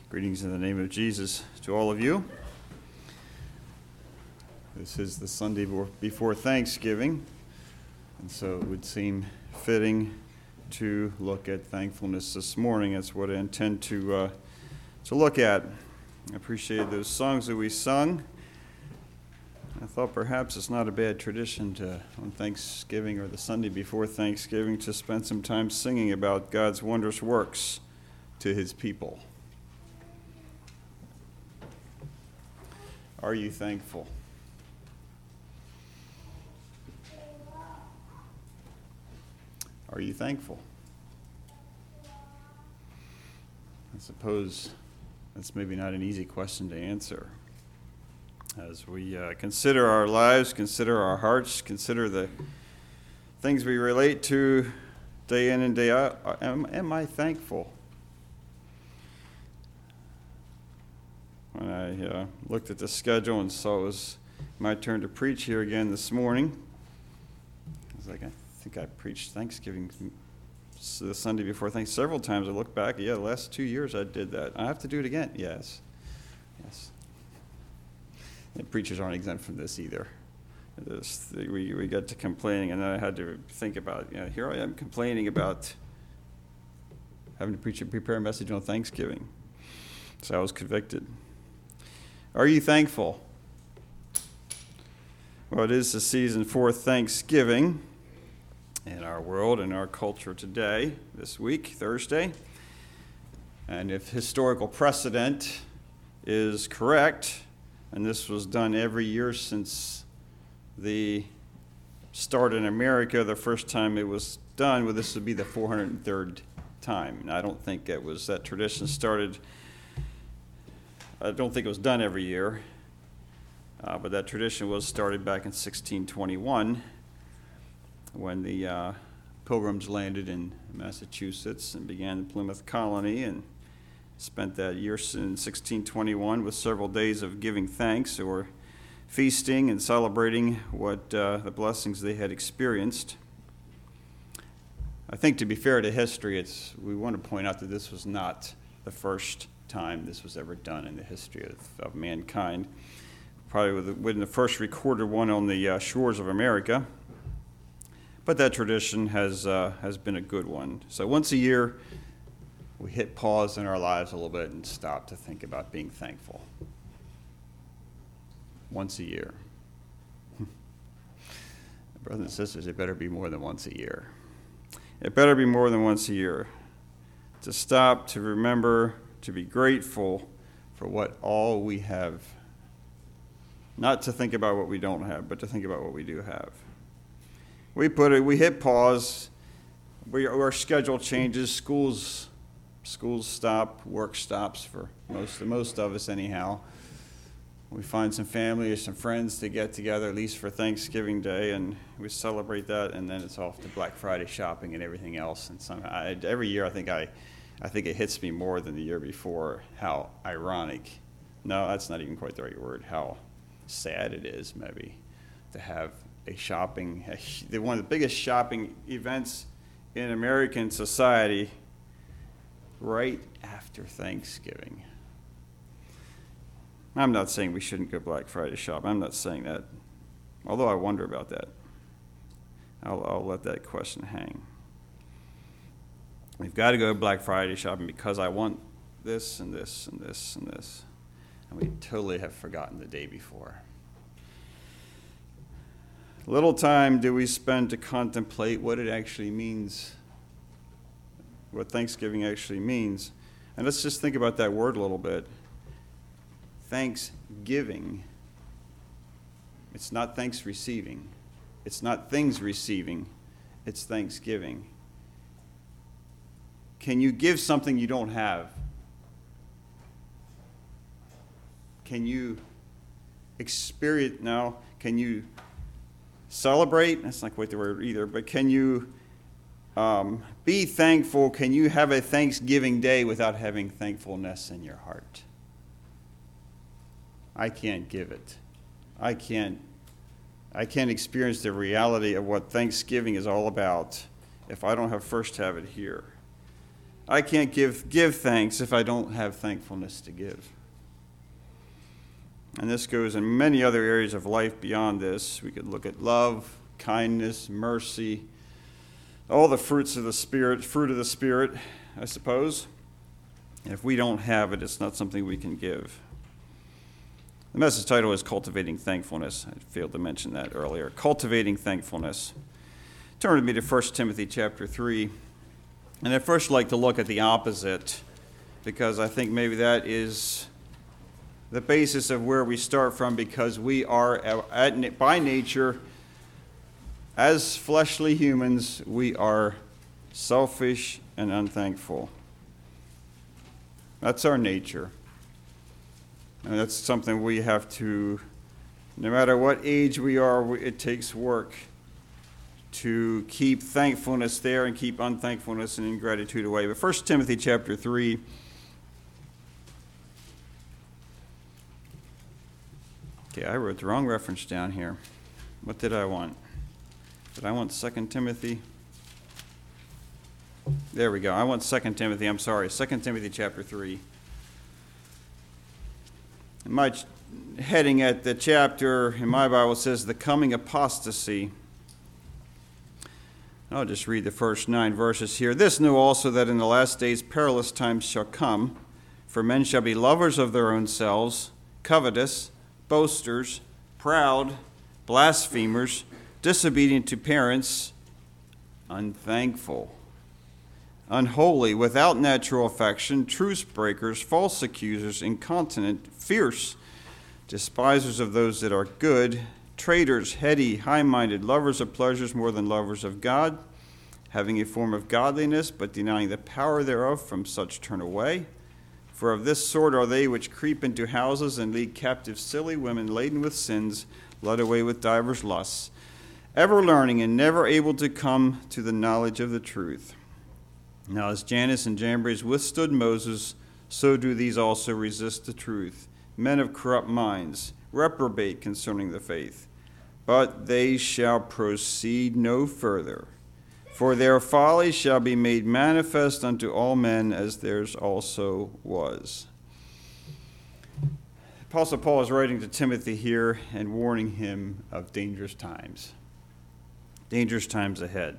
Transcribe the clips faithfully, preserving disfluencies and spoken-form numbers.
Greetings in the name of Jesus to all of you. This is the Sunday before Thanksgiving, and so it would seem fitting to look at thankfulness this morning. That's what I intend to uh, to look at. I appreciated those songs that we sung. I thought perhaps it's not a bad tradition to, on Thanksgiving or the Sunday before Thanksgiving, to spend some time singing about God's wondrous works to his people. Are you thankful? Are you thankful? I suppose that's maybe not an easy question to answer. As we uh, consider our lives, consider our hearts, consider the things we relate to day in and day out, am, am I thankful? When I uh, looked at the schedule and saw it was my turn to preach here again this morning, I was like, I think I preached Thanksgiving the Sunday before Thanksgiving several times. I looked back, yeah, the last two years I did that. I have to do it again. Yes, yes. And preachers aren't exempt from this either. This, we we got to complaining, and then I had to think about, you know, here I am complaining about having to preach and prepare a message on Thanksgiving. So I was convicted. Are you thankful? Well, it is the season for Thanksgiving in our world, in our culture today, this week, Thursday. And if historical precedent is correct, and this was done every year since the start in America, the first time it was done, well, this would be the four hundred third time. And I don't think it was, that tradition started, I don't think it was done every year, uh, but that tradition was started back in sixteen twenty-one when the uh, Pilgrims landed in Massachusetts and began the Plymouth colony, and spent that year in sixteen twenty-one with several days of giving thanks or feasting and celebrating what uh, the blessings they had experienced. I think, to be fair to history, it's we want to point out that this was not the first time this was ever done in the history of, of mankind. Probably within the first recorded one on the uh, shores of America. But that tradition has uh, has been a good one. So once a year, we hit pause in our lives a little bit and stop to think about being thankful. Once a year. Brothers and sisters, it better be more than once a year. It better be more than once a year. To stop, to remember, to be grateful for what all we have. Not to think about what we don't have, but to think about what we do have. We put it, we hit pause, we, our schedule changes, schools schools stop, work stops for most most of us anyhow. We find some family or some friends to get together, at least for Thanksgiving Day, and we celebrate that, and then it's off to Black Friday shopping and everything else. And somehow, I, every year I think I I think it hits me more than the year before how ironic, no, that's not even quite the right word, how sad it is maybe to have a shopping, a, one of the biggest shopping events in American society right after Thanksgiving. I'm not saying we shouldn't go Black Friday shopping. I'm not saying that, although I wonder about that. I'll, I'll let that question hang. We've got to go Black Friday shopping because I want this and this and this and this. And we totally have forgotten the day before. Little time do we spend to contemplate what it actually means, what Thanksgiving actually means. And let's just think about that word a little bit. Thanksgiving. It's not thanks receiving. It's not things receiving. It's thanksgiving. Can you give something you don't have? Can you experience, no, can you celebrate? That's not quite the word either, but can you um, be thankful? Can you have a Thanksgiving day without having thankfulness in your heart? I can't give it. I can't, I can't experience the reality of what Thanksgiving is all about if I don't have first have it here. I can't give, give thanks if I don't have thankfulness to give. And this goes in many other areas of life beyond this. We could look at love, kindness, mercy, all the fruits of the Spirit, fruit of the Spirit, I suppose. If we don't have it, it's not something we can give. The message title is Cultivating Thankfulness. I failed to mention that earlier. Cultivating Thankfulness. Turn with me to First Timothy chapter three. And I'd first like to look at the opposite, because I think maybe that is the basis of where we start from, because we are, at, by nature, as fleshly humans, we are selfish and unthankful. That's our nature. And that's something we have to, no matter what age we are, it takes work to keep thankfulness there and keep unthankfulness and ingratitude away. But First Timothy chapter three. Okay, I wrote the wrong reference down here. What did I want? Did I want Second Timothy? There we go. I want Second Timothy. I'm sorry. Second Timothy chapter three. My ch- heading at the chapter in my Bible says the coming apostasy. I'll just read the first nine verses here. This know also that in the last days perilous times shall come, for men shall be lovers of their own selves, covetous, boasters, proud, blasphemers, disobedient to parents, unthankful, unholy, without natural affection, truce breakers, false accusers, incontinent, fierce, despisers of those that are good, traitors, heady, high-minded, lovers of pleasures more than lovers of God, having a form of godliness, but denying the power thereof, from such turn away. For of this sort are they which creep into houses and lead captive silly women laden with sins, led away with divers lusts, ever learning and never able to come to the knowledge of the truth. Now as Jannes and Jambres withstood Moses, so do these also resist the truth. Men of corrupt minds, reprobate concerning the faith. But they shall proceed no further. For their folly shall be made manifest unto all men, as theirs also was. Apostle Paul is writing to Timothy here and warning him of dangerous times. Dangerous times ahead.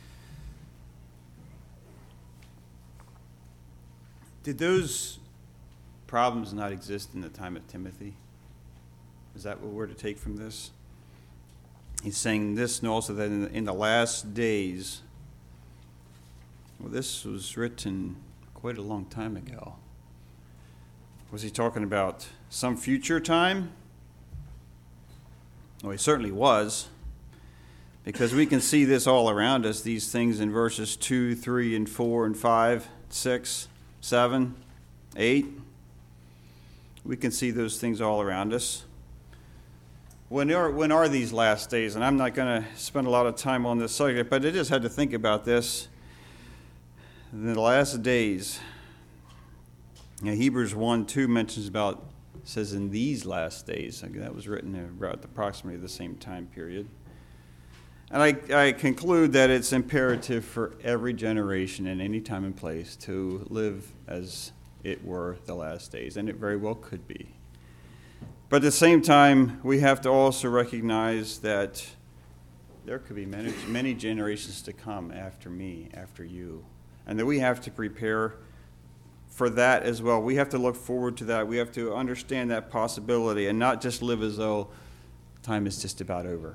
Did those problems not exist in the time of Timothy? Is that what we're to take from this? He's saying this, and also that in the, in the last days, well, this was written quite a long time ago. Was he talking about some future time? Well, he certainly was, because we can see this all around us, these things in verses two, three, and four, and five, six, seven, eight. We can see those things all around us. When are, when are these last days? And I'm not going to spend a lot of time on this subject, but I just had to think about this. In the last days, you know, Hebrews one two mentions about, says in these last days. That was written about approximately the same time period. And I, I conclude that it's imperative for every generation in any time and place to live as it were the last days, and it very well could be. But at the same time, we have to also recognize that there could be many, many generations to come after me, after you, and that we have to prepare for that as well. We have to look forward to that. We have to understand that possibility and not just live as though time is just about over.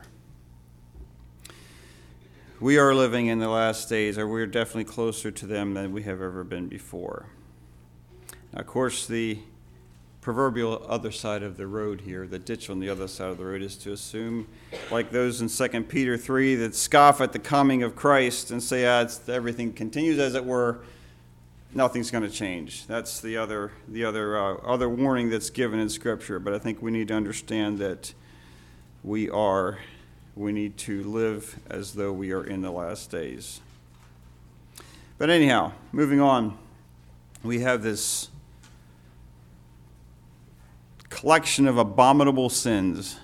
We are living in the last days, or we're definitely closer to them than we have ever been before. Now, of course, the proverbial other side of the road here, the ditch on the other side of the road, is to assume, like those in Second Peter three that scoff at the coming of Christ and say, ah, it's, everything continues as it were, nothing's going to change. That's the other the other uh, other warning that's given in Scripture. But I think we need to understand that we are, we need to live as though we are in the last days. But anyhow, moving on, we have this collection of abominable sins.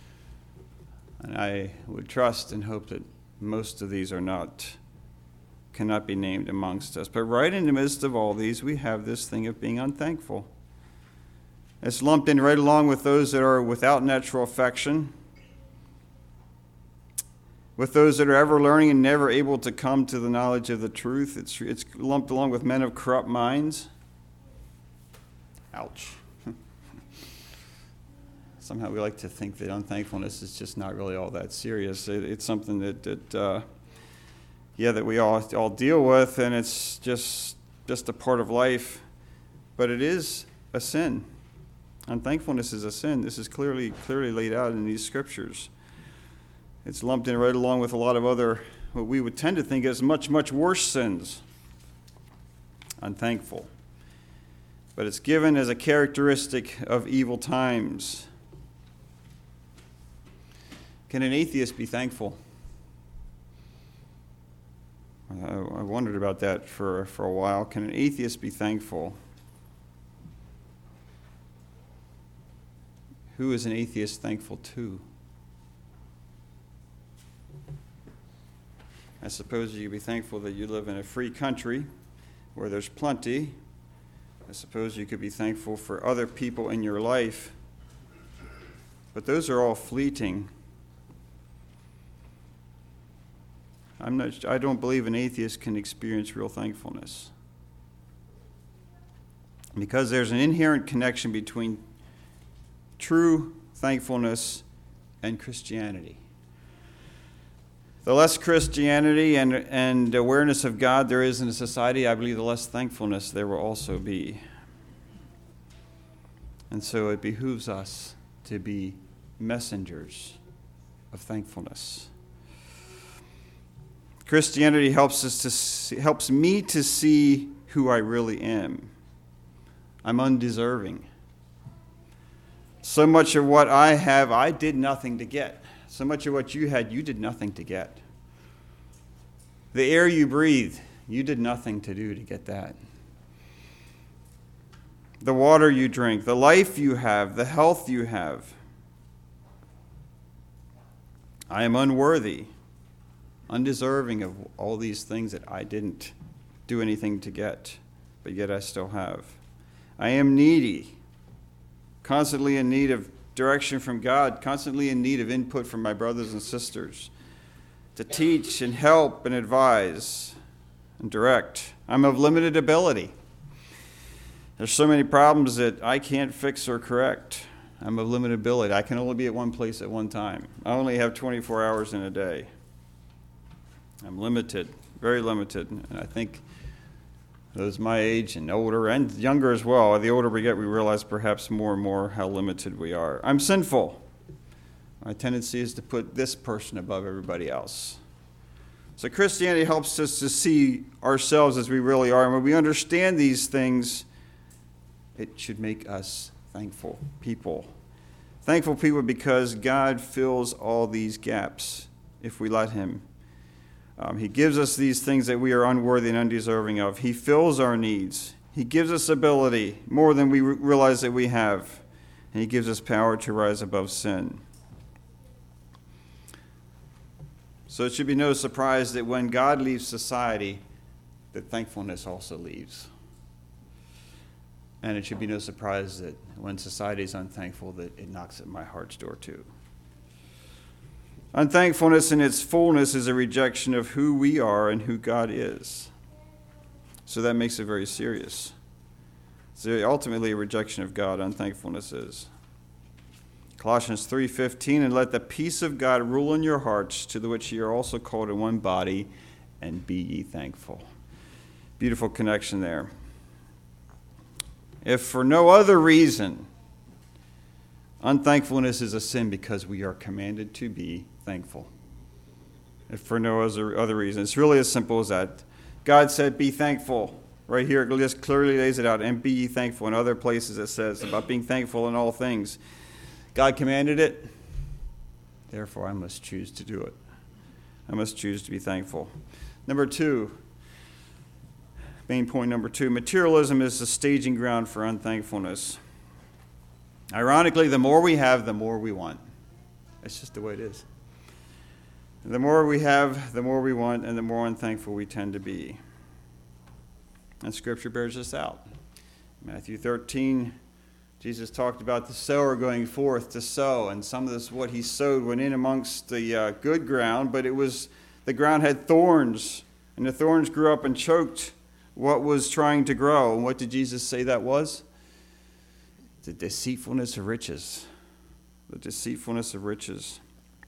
And I would trust and hope that most of these are not cannot be named amongst us. But right in the midst of all these, we have this thing of being unthankful. It's lumped in right along with those that are without natural affection, with those that are ever learning and never able to come to the knowledge of the truth. It's, it's lumped along with men of corrupt minds. Ouch. Somehow we like to think that unthankfulness is just not really all that serious. It, it's something that, that uh, yeah, that we all all deal with, and it's just just a part of life. But it is a sin. Unthankfulness is a sin. This is clearly clearly laid out in these scriptures. It's lumped in right along with a lot of other, what we would tend to think as much, much worse sins. Unthankful. But it's given as a characteristic of evil times. Can an atheist be thankful? I, I wondered about that for, for a while. Can an atheist be thankful? Who is an atheist thankful to? I suppose you could be thankful that you live in a free country where there's plenty. I suppose you could be thankful for other people in your life. But those are all fleeting. I'm not, I don't believe an atheist can experience real thankfulness. Because there's an inherent connection between true thankfulness and Christianity. The less Christianity and, and awareness of God there is in a society, I believe the less thankfulness there will also be. And so it behooves us to be messengers of thankfulness. Christianity helps us to see, helps me to see who I really am. I'm undeserving. So much of what I have, I did nothing to get. So much of what you had, you did nothing to get. The air you breathe, you did nothing to do to get that. The water you drink, the life you have, the health you have. I am unworthy, undeserving of all these things that I didn't do anything to get, but yet I still have. I am needy, constantly in need of direction from God, constantly in need of input from my brothers and sisters to teach and help and advise and direct. I'm of limited ability. There's so many problems that I can't fix or correct. I'm of limited ability. I can only be at one place at one time. I only have twenty-four hours in a day. I'm limited, very limited. And I think those my age and older and younger as well, the older we get, we realize perhaps more and more how limited we are. I'm sinful. My tendency is to put this person above everybody else. So Christianity helps us to see ourselves as we really are. And when we understand these things, it should make us thankful people. Thankful people because God fills all these gaps if we let him. Um, he gives us these things that we are unworthy and undeserving of. He fills our needs. He gives us ability more than we re- realize that we have. And he gives us power to rise above sin. So it should be no surprise that when God leaves society, that thankfulness also leaves. And it should be no surprise that when society is unthankful, that it knocks at my heart's door too. Unthankfulness in its fullness is a rejection of who we are and who God is. So that makes it very serious. It's ultimately a rejection of God, unthankfulness is. Colossians three fifteen, and let the peace of God rule in your hearts, to the which ye are also called in one body, and be ye thankful. Beautiful connection there. If for no other reason, unthankfulness is a sin because we are commanded to be thankful. If for no other, other reason. It's really as simple as that. God said, be thankful. Right here, it just clearly lays it out. And be ye thankful. In other places it says about being thankful in all things. God commanded it. Therefore, I must choose to do it. I must choose to be thankful. Number two, main point number two, materialism is the staging ground for unthankfulness. Ironically, the more we have, the more we want. It's just the way it is. The more we have, the more we want, and the more unthankful we tend to be. And Scripture bears this out. Matthew thirteen, Jesus talked about the sower going forth to sow, and some of this, what he sowed, went in amongst the uh, good ground, but it was, the ground had thorns, and the thorns grew up and choked what was trying to grow. And what did Jesus say that was? The deceitfulness of riches. The deceitfulness of riches.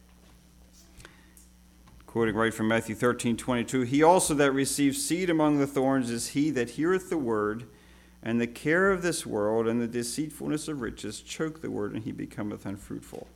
Quoting right from Matthew thirteen twenty-two, he also that receives seed among the thorns is he that heareth the word, and the care of this world and the deceitfulness of riches choke the word, and he becometh unfruitful.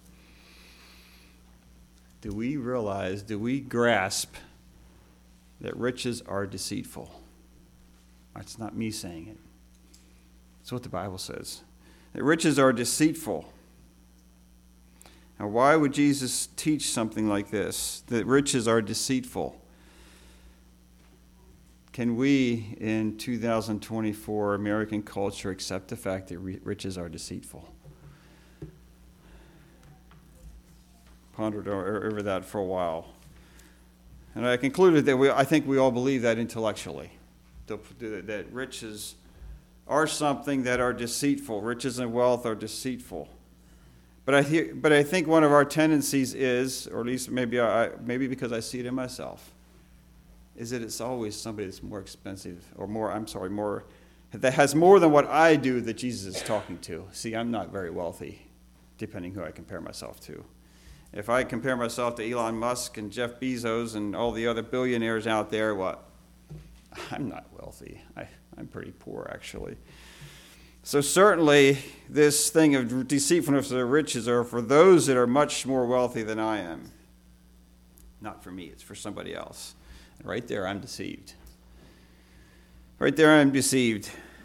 Do we realize, do we grasp that riches are deceitful? That's not me saying it. That's what the Bible says. That riches are deceitful. Now, why would Jesus teach something like this, that riches are deceitful? Can we, in two thousand twenty-four American culture, accept the fact that riches are deceitful? Pondered over that for a while. And I concluded that we, I think we all believe that intellectually, that riches are something that are deceitful. Riches and wealth are deceitful. But I, hear, but I think one of our tendencies is, or at least maybe, I, maybe because I see it in myself, is that it's always somebody that's more expensive, or more, I'm sorry, more, that has more than what I do that Jesus is talking to. See, I'm not very wealthy, depending who I compare myself to. If I compare myself to Elon Musk and Jeff Bezos and all the other billionaires out there, what? I'm not wealthy. I, I'm pretty poor, actually. So certainly, this thing of deceitfulness of riches are for those that are much more wealthy than I am. Not for me, it's for somebody else. And right there, I'm deceived. Right there, I'm deceived.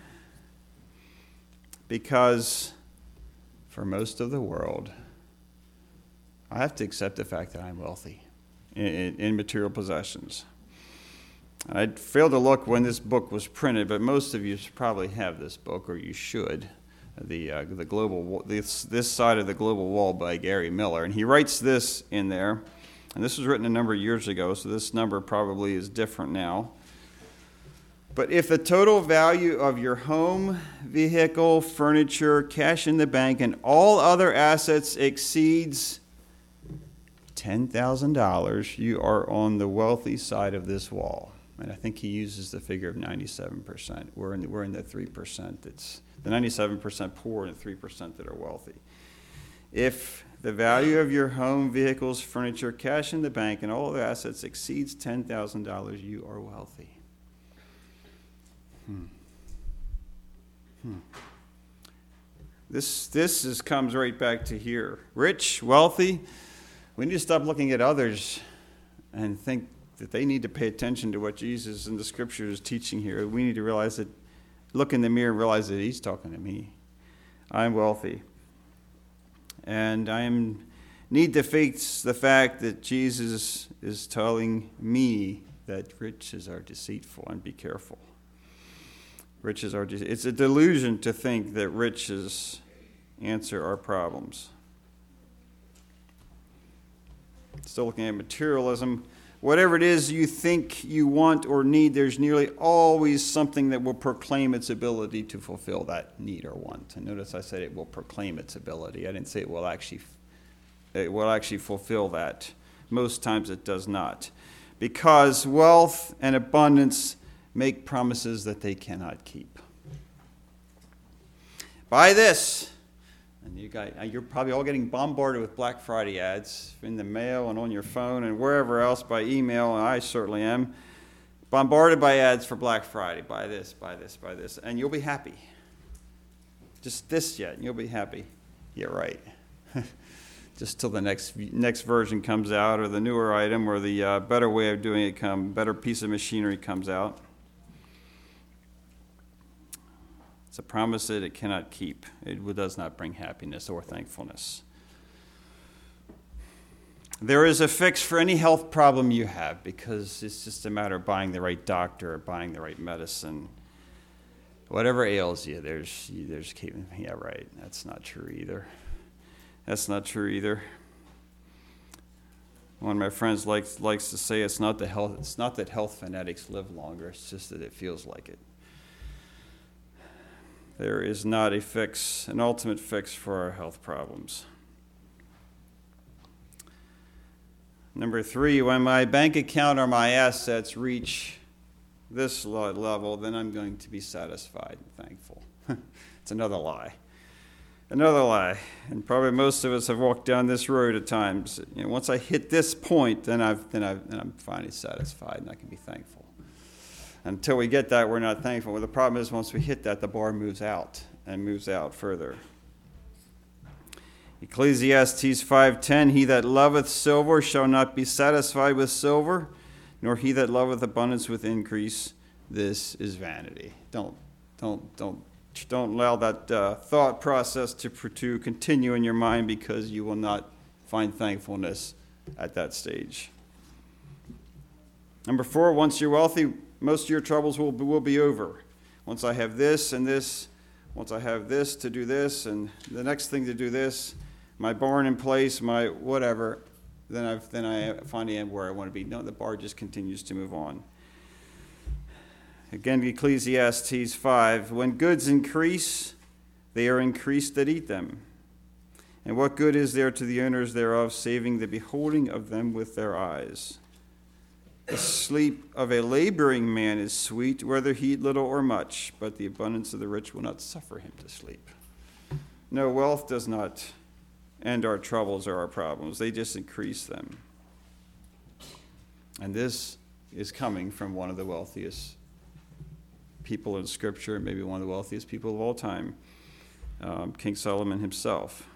Because for most of the world, I have to accept the fact that I'm wealthy in, in, in material possessions. I failed to look when this book was printed, but most of you probably have this book, or you should. The uh, the global this this side of the global wall by Gary Miller, and he writes this in there, and this was written a number of years ago, so this number probably is different now. But if the total value of your home, vehicle, furniture, cash in the bank, and all other assets exceeds ten thousand dollars, you are on the wealthy side of this wall. And I think he uses the figure of ninety-seven percent. We're in the, we're in the three percent that's the ninety-seven percent poor and the three percent that are wealthy. If the value of your home, vehicles, furniture, cash in the bank, and all other assets exceeds ten thousand dollars, you are wealthy. Hmm. Hmm. This this is, comes right back to here. Rich, wealthy. We need to stop looking at others and think that they need to pay attention to what Jesus in the Scripture is teaching here. We need to realize that, look in the mirror and realize that he's talking to me. I'm wealthy. And I am need to face the fact that Jesus is telling me that riches are deceitful, and be careful. Riches are de- it's a delusion to think that riches answer our problems. Still looking at materialism. Whatever it is you think you want or need, there's nearly always something that will proclaim its ability to fulfill that need or want. And notice I said it will proclaim its ability. I didn't say it will actually, it will actually fulfill that. Most times it does not. Because wealth and abundance make promises that they cannot keep. Buy this. And you got, you're probably all getting bombarded with Black Friday ads in the mail and on your phone and wherever else, by email, and I certainly am. Bombarded by ads for Black Friday. Buy this, buy this, buy this, and you'll be happy. Just this yet, and you'll be happy. Yeah, right. Just till the next next version comes out, or the newer item, or the uh, better way of doing it come, better piece of machinery comes out. It's a promise that it cannot keep. It does not bring happiness or thankfulness. There is a fix for any health problem you have, because it's just a matter of buying the right doctor or buying the right medicine. Whatever ails you, there's, there's, yeah, right. That's not true either. That's not true either. One of my friends likes likes to say it's not the health it's not that health fanatics live longer, it's just that it feels like it. There is not a fix, an ultimate fix for our health problems. Number three, when my bank account or my assets reach this level, then I'm going to be satisfied and thankful. It's another lie. Another lie. And probably most of us have walked down this road at times. You know, once I hit this point, then I've then I've then I'm finally satisfied and I can be thankful. Until we get that, we're not thankful. Well, the problem is once we hit that, the bar moves out and moves out further. Ecclesiastes five ten, he that loveth silver shall not be satisfied with silver, nor he that loveth abundance with increase. This is vanity. Don't, don't, don't, don't allow that uh, thought process to, to continue in your mind, because you will not find thankfulness at that stage. Number four, once you're wealthy, most of your troubles will, will be over. Once I have this and this, once I have this to do this, and the next thing to do this, my barn in place, my whatever, then I've then I finally am where I want to be. No, the bar just continues to move on. Again, Ecclesiastes five, when goods increase, they are increased that eat them. And what good is there to the owners thereof, saving the beholding of them with their eyes? The sleep of a laboring man is sweet, whether he eat little or much, but the abundance of the rich will not suffer him to sleep. No, wealth does not end our troubles or our problems. They just increase them. And this is coming from one of the wealthiest people in Scripture, maybe one of the wealthiest people of all time, um, King Solomon himself.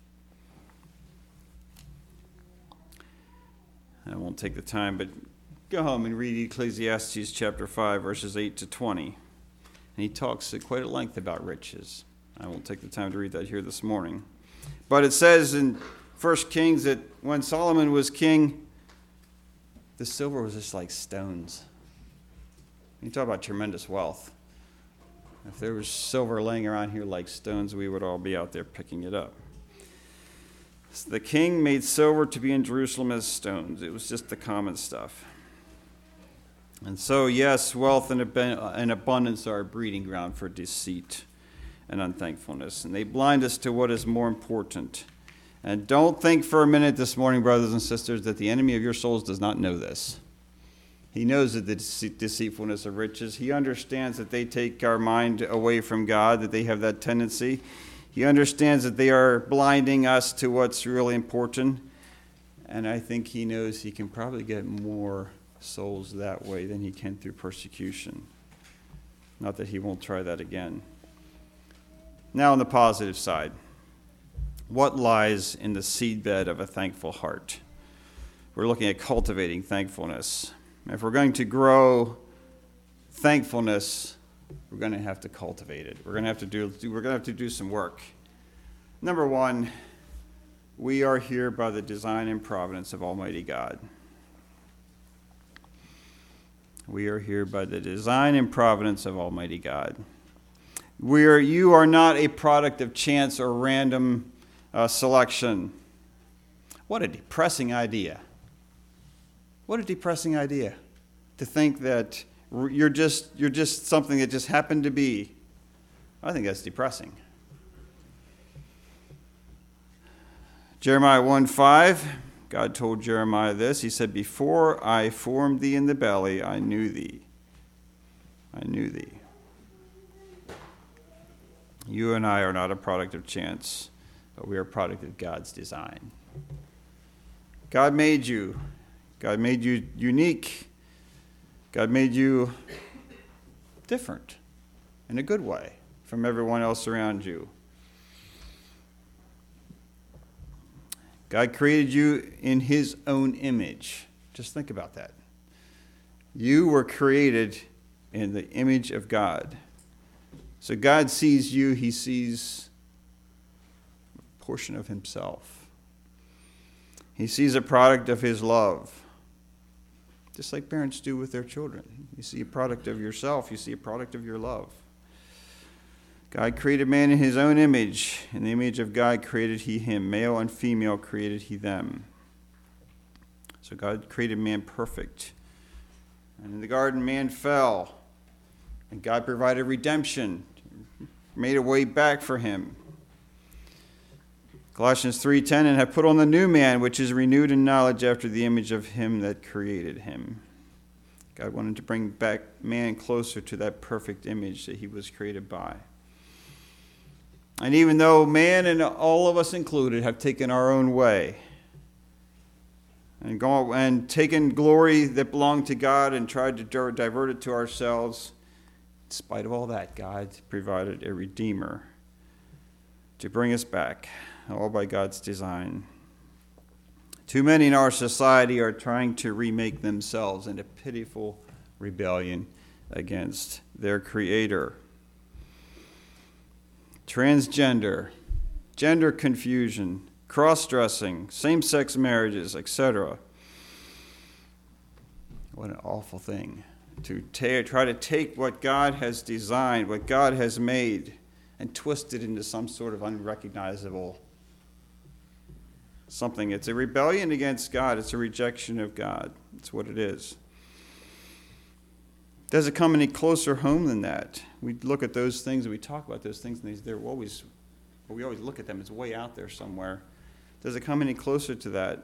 I won't take the time, but go home and read Ecclesiastes chapter five, verses eight to twenty. And he talks at quite at length about riches. I won't take the time to read that here this morning. But it says in First Kings that when Solomon was king, the silver was just like stones. You talk about tremendous wealth. If there was silver laying around here like stones, we would all be out there picking it up. So the king made silver to be in Jerusalem as stones. It was just the common stuff. And so, yes, wealth and abundance are a breeding ground for deceit and unthankfulness. And they blind us to what is more important. And don't think for a minute this morning, brothers and sisters, that the enemy of your souls does not know this. He knows that the deceitfulness of riches. He understands that they take our mind away from God, that they have that tendency. He understands that they are blinding us to what's really important. And I think he knows he can probably get more souls that way than he can through persecution. Not that he won't try that again. Now on the positive side, what lies in the seedbed of a thankful heart? We're looking at cultivating thankfulness. If we're going to grow thankfulness, we're going to have to cultivate it. We're going to have to do we're going to have to do some work. Number one, we are here by the design and providence of Almighty God. We are here by the design and providence of Almighty God. We are, you are not a product of chance or random uh, selection. What a depressing idea. What a depressing idea to think that you're just you're just something that just happened to be. I think that's depressing. Jeremiah one five, God told Jeremiah this. He said, "Before I formed thee in the belly, I knew thee. I knew thee." You and I are not a product of chance, but we are a product of God's design. God made you. God made you unique. God made you different in a good way from everyone else around you. God created you in his own image. Just think about that. You were created in the image of God. So God sees you, he sees a portion of himself. He sees a product of his love. Just like parents do with their children. You see a product of yourself, you see a product of your love. God created man in his own image. In the image of God created he him. Male and female created he them. So God created man perfect. And in the garden, man fell. And God provided redemption, made a way back for him. Colossians three ten, and have put on the new man, which is renewed in knowledge after the image of him that created him. God wanted to bring back man closer to that perfect image that he was created by. And even though man, and all of us included, have taken our own way and gone and taken glory that belonged to God and tried to divert it to ourselves, in spite of all that, God provided a Redeemer to bring us back, all by God's design. Too many in our society are trying to remake themselves in a pitiful rebellion against their Creator. Transgender, gender confusion, cross-dressing, same-sex marriages, et cetera. What an awful thing to ta- try to take what God has designed, what God has made, and twist it into some sort of unrecognizable something. It's a rebellion against God. It's a rejection of God. It's what it is. Does it come any closer home than that? We look at those things and we talk about those things, and they're always, we always look at them. It's way out there somewhere. Does it come any closer to that?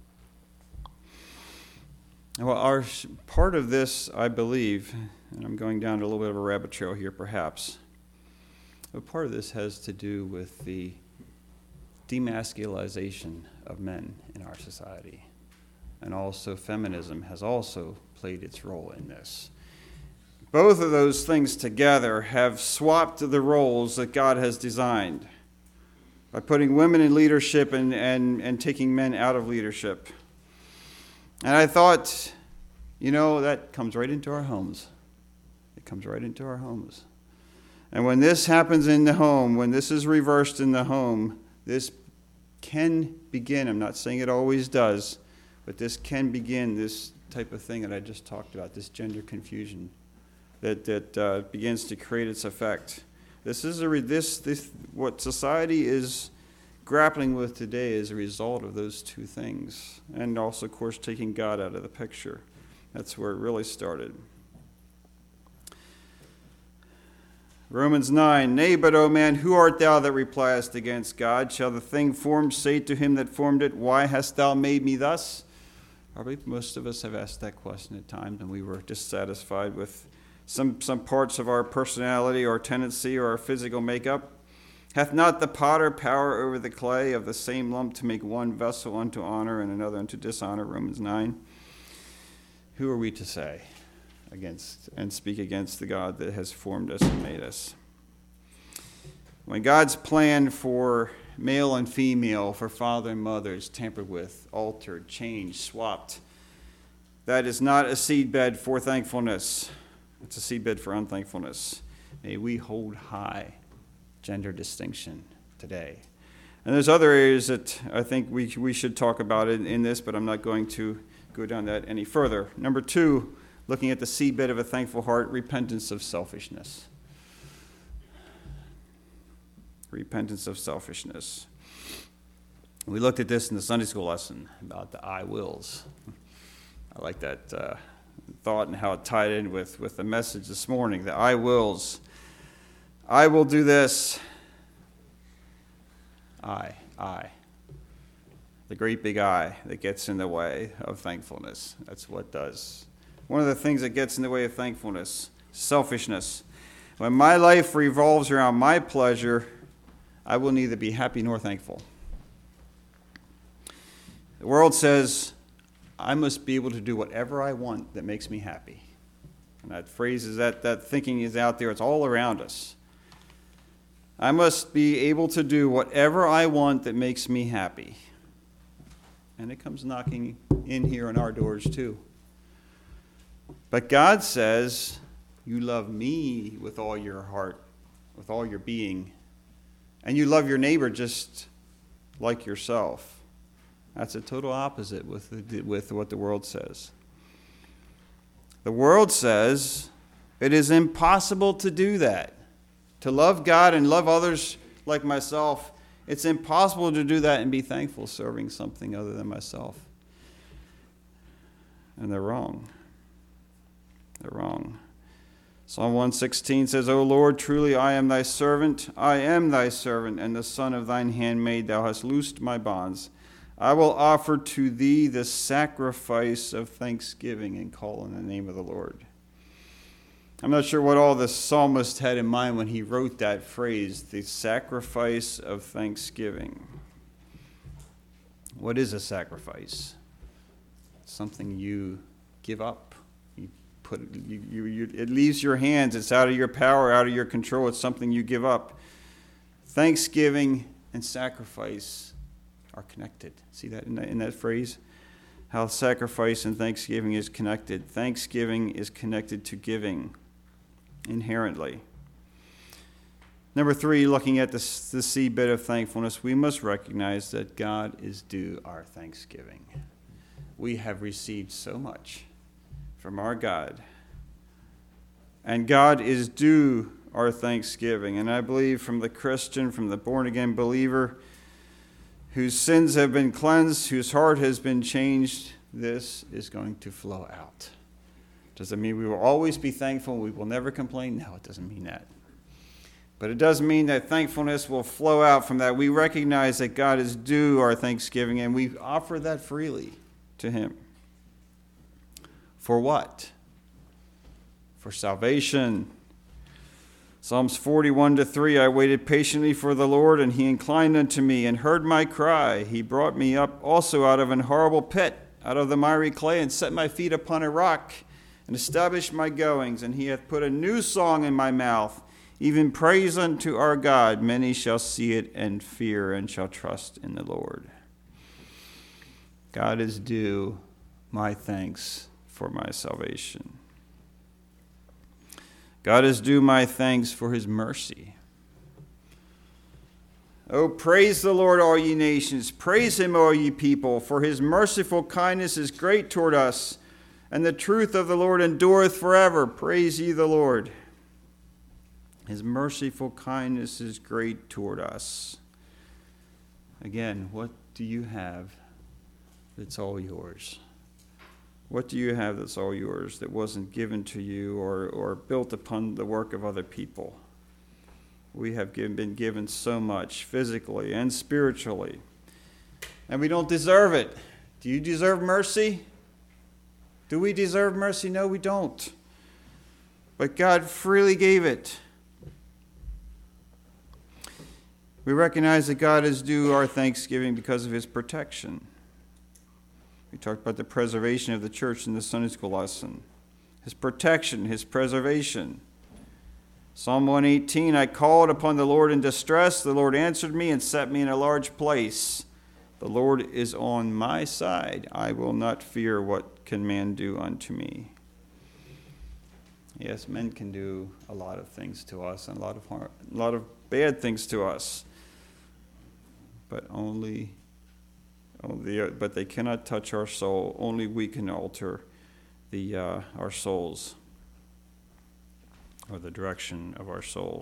Well, our part of this, I believe, and I'm going down to a little bit of a rabbit trail here, perhaps, but part of this has to do with the demasculization of men in our society, and also feminism has also played its role in this. Both of those things together have swapped the roles that God has designed by putting women in leadership and, and, and taking men out of leadership. And I thought, you know, that comes right into our homes. It comes right into our homes. And when this happens in the home, when this is reversed in the home, this can begin. I'm not saying it always does, but this can begin this type of thing that I just talked about, this gender confusion that that uh, begins to create its effect. This is a re- this this what society is grappling with today is a result of those two things, and also, of course, taking God out of the picture. That's where it really started. Romans nine, Nay, but, O man, who art thou that repliest against God? Shall the thing formed say to him that formed it, Why hast thou made me thus? Probably most of us have asked that question at times, and we were dissatisfied with some, some parts of our personality or tendency or our physical makeup. Hath not the potter power over the clay of the same lump to make one vessel unto honor and another unto dishonor? Romans nine. Who are we to say against and speak against the God that has formed us and made us? When God's plan for male and female, for father and mother is tampered with, altered, changed, swapped, that is not a seedbed for thankfulness. It's a seedbed for unthankfulness. May we hold high gender distinction today. And there's other areas that I think we we should talk about in, in this, but I'm not going to go down that any further. Number two, looking at the seedbed of a thankful heart, repentance of selfishness. Repentance of selfishness. We looked at this in the Sunday school lesson about the I wills. I like that uh, thought and how it tied in with, with the message this morning, the I wills. I will do this. I, I. The great big I that gets in the way of thankfulness. That's what does. One of the things that gets in the way of thankfulness, selfishness. When my life revolves around my pleasure, I will neither be happy nor thankful. The world says, I must be able to do whatever I want that makes me happy. And that phrase is that, that thinking is out there. It's all around us. I must be able to do whatever I want that makes me happy. And it comes knocking in here on our doors too. But God says, you love me with all your heart, with all your being, and you love your neighbor just like yourself. That's a total opposite with, the, with what the world says. The world says it is impossible to do that. To love God and love others like myself, it's impossible to do that and be thankful serving something other than myself. and they're wrong. They're wrong. Psalm one sixteen says, O Lord, truly I am thy servant. I am thy servant, and the son of thine handmaid. Thou hast loosed my bonds. I will offer to thee the sacrifice of thanksgiving and call on the name of the Lord. I'm not sure what all the psalmist had in mind when he wrote that phrase, the sacrifice of thanksgiving. What is a sacrifice? Something you give up. You put you, you, you, it leaves your hands. It's out of your power, out of your control. It's something you give up. Thanksgiving and sacrifice are connected. See that in that, in that phrase? How sacrifice and thanksgiving is connected. Thanksgiving is connected to giving inherently. Number three, looking at the, the seedbed of thankfulness, we must recognize that God is due our thanksgiving. We have received so much from our God, and God is due our thanksgiving. And I believe from the Christian, from the born-again believer, whose sins have been cleansed, whose heart has been changed, this is going to flow out. Does it mean we will always be thankful, we will never complain? No, it doesn't mean that. But it does mean that thankfulness will flow out from that. We recognize that God is due our thanksgiving, and we offer that freely to him. For what? For salvation. Psalms forty-one to three, I waited patiently for the Lord, and he inclined unto me and heard my cry. He brought me up also out of an horrible pit, out of the miry clay, and set my feet upon a rock, and established my goings. And he hath put a new song in my mouth, even praise unto our God. Many shall see it and fear, and shall trust in the Lord. God is due my thanks for my salvation. God is due my thanks for his mercy. Oh, praise the Lord, all ye nations. Praise him, all ye people, for his merciful kindness is great toward us, and the truth of the Lord endureth forever. Praise ye the Lord. His merciful kindness is great toward us. Again, what do you have that's all yours? What do you have that's all yours that wasn't given to you or, or built upon the work of other people? We have given, been given so much physically and spiritually, and we don't deserve it. Do you deserve mercy? Do we deserve mercy? No, we don't. But God freely gave it. We recognize that God is due our thanksgiving because of his protection. We talked about the preservation of the church in the Sunday school lesson. His protection, his preservation. Psalm one eighteen, I called upon the Lord in distress. The Lord answered me and set me in a large place. The Lord is on my side. I will not fear what can man do unto me. Yes, men can do a lot of things to us and a lot of harm, a lot of bad things to us. But only Only, but they cannot touch our soul. Only we can alter the uh, our souls, or the direction of our soul.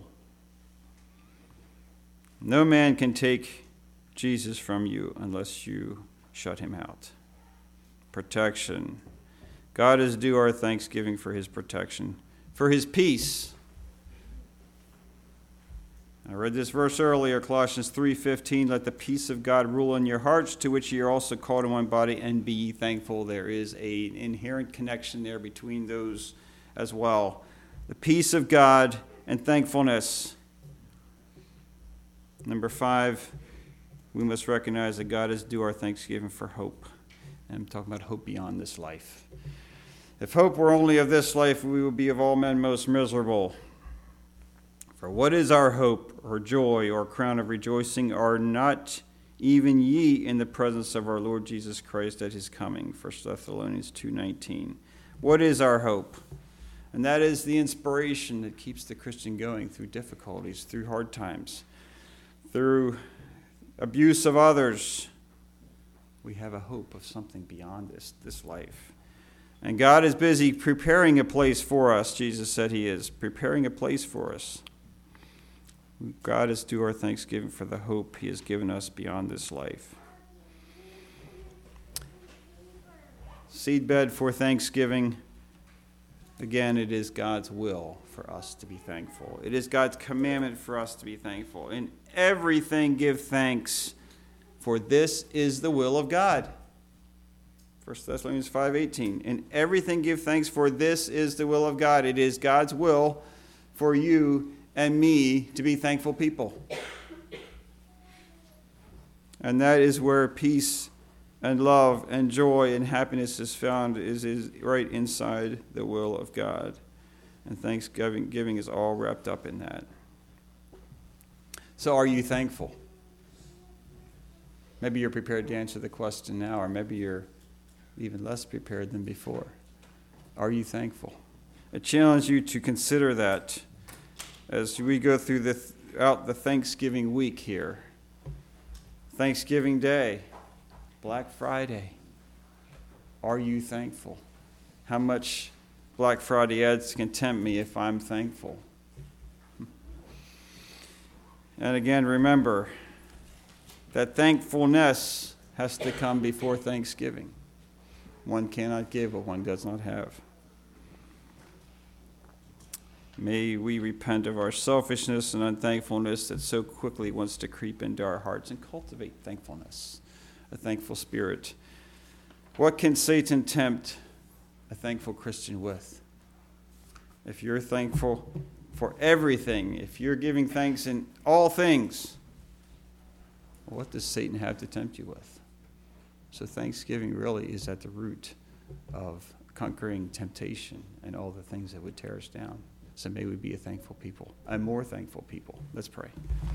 No man can take Jesus from you unless you shut him out. Protection. God is due our thanksgiving for his protection, for his peace. I read this verse earlier, Colossians three fifteen, let the peace of God rule in your hearts, to which ye are also called in one body, and be ye thankful. There is an inherent connection there between those as well. The peace of God and thankfulness. Number five, we must recognize that God is due our thanksgiving for hope. And I'm talking about hope beyond this life. If hope were only of this life, we would be of all men most miserable. For what is our hope, or joy, or crown of rejoicing? Are not even ye in the presence of our Lord Jesus Christ at his coming? First Thessalonians two nineteen. What is our hope? And that is the inspiration that keeps the Christian going through difficulties, through hard times, through abuse of others. We have a hope of something beyond this, this life. And God is busy preparing a place for us. Jesus said he is preparing a place for us. God is due our thanksgiving for the hope he has given us beyond this life. seedbed for Thanksgiving. Again, it is God's will for us to be thankful. It is God's commandment for us to be thankful. In everything, give thanks, for this is the will of God. First Thessalonians five eighteen. In everything, give thanks, for this is the will of God. It is God's will for you and me to be thankful people. And that is where peace and love and joy and happiness is found, is, is right inside the will of God. And thanksgiving giving is all wrapped up in that. So are you thankful? Maybe you're prepared to answer the question now, or maybe you're even less prepared than before. Are you thankful? I challenge you to consider that as we go through the, throughout the Thanksgiving week here. Thanksgiving Day, Black Friday. Are you thankful? How much Black Friday ads can tempt me if I'm thankful? And again, remember that thankfulness has to come before thanksgiving. One cannot give what one does not have. May we repent of our selfishness and unthankfulness that so quickly wants to creep into our hearts and cultivate thankfulness, a thankful spirit. What can Satan tempt a thankful Christian with? If you're thankful for everything, if you're giving thanks in all things, what does Satan have to tempt you with? So thanksgiving really is at the root of conquering temptation and all the things that would tear us down. So may we be a thankful people, a more thankful people. Let's pray.